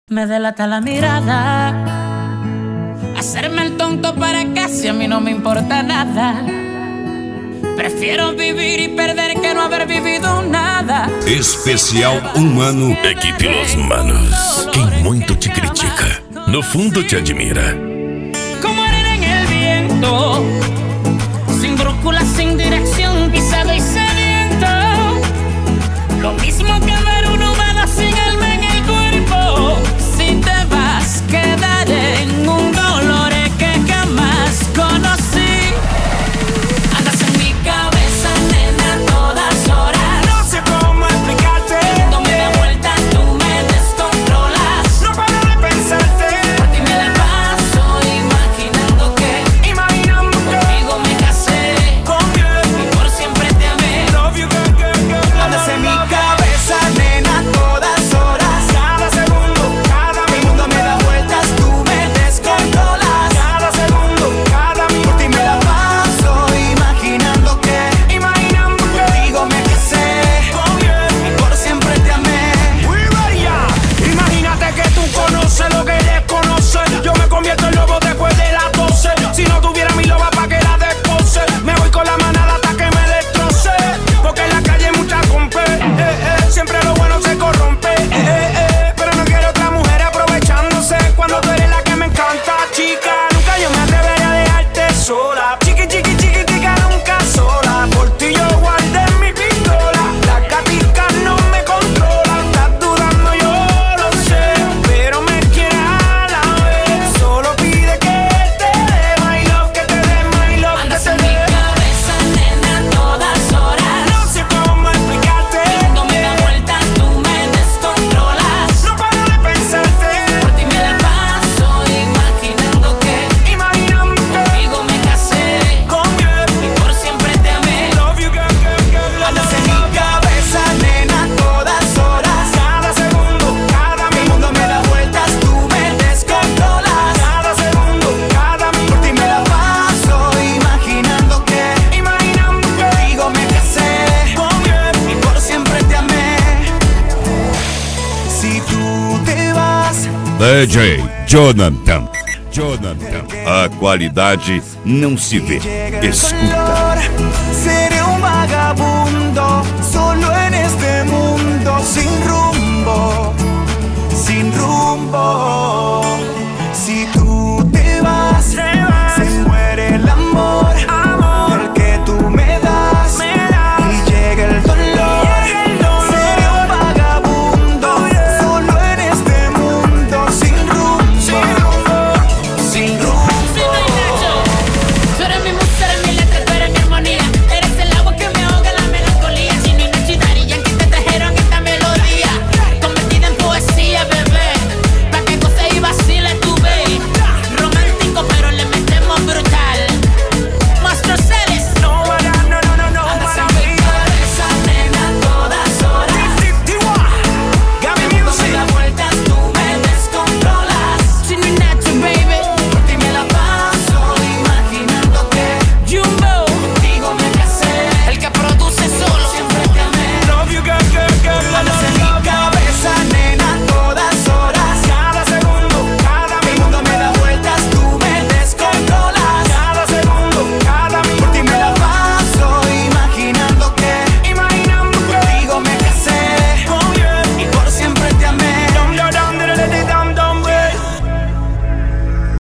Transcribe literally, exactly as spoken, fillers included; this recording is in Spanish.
Me delata la mirada, hacerme el tonto para casi a mí no me importa nada. Prefiero vivir y perder que no haber vivido nada. Especial humano. Equipe Los Manos. Quem muito te critica, no fundo te admira. Como arena en el viento, sin brújula, sin dirección, pisado y sediento. Lo mismo que ver un humano sin alma en el cuerpo. Si te vas, quedaré en un dolor que jamás conocí. Andas en mi cabeza, nena, a todas horas. No sé cómo explicarte. Dándome la vuelta, tú me descontrolas. No paro de pensarte. Por ti me la paso imaginando que, Imaginando que contigo me casé con él. y por siempre te amé. Love you, girl, girl, girl. Andas en mi cabeza, nena, a todas horas. Cada segundo, cada minuto me da vueltas. Tú me descontrolas. Cada segundo, cada minuto. Por ti me la paso imaginando que, imaginando que contigo me casé con él y por siempre te amé. We ready, yeah. Imagínate que tú conoces lo que desconoces. Yo me convierto en lobo después de las doce. Si no tuviera mi loba pa' que la despose, me voy con la manada hasta que me destroce. Porque en la calle hay mucha compe, eh, eh. Siempre lo bueno se corrompe, eh, eh. Pero no quiero otra mujer aprovechándose cuando tú eres la que me encanta, chica. Nunca yo me atreveré a dejarte sola. Chiqui, chiqui, chiquitica, nunca sola. Por ti yo guardé mi pistola. Las gaticas no me controlan. Estás dudando, yo lo sé, pero me quieres a la vez. Solo pide que te dé my love, que te dé my love, que Andas te en mi dé. cabeza, nena, a todas horas. No sé cómo explicarte. Dándome la vuelta, tú me descontrolas. No paro de pensarte. Por ti me la paso imaginando que, Imaginando que contigo me casé con él. y por siempre te amé. Love you, girl, girl, girl. Andas en mi cabeza, nena, a todas horas. Cada segundo, cada minuto me da vueltas. Tú me descontrolas. Cada segundo, cada minuto. Por ti me la paso imaginando que, imaginando que contigo me casé con él y por siempre te amé. Si tú te vas, D J Jonathan. Jonathan. A qualidade não se vê, escuta. seré un vagabundo solo en este mundo sin rumbo, sin rumbo. Si tú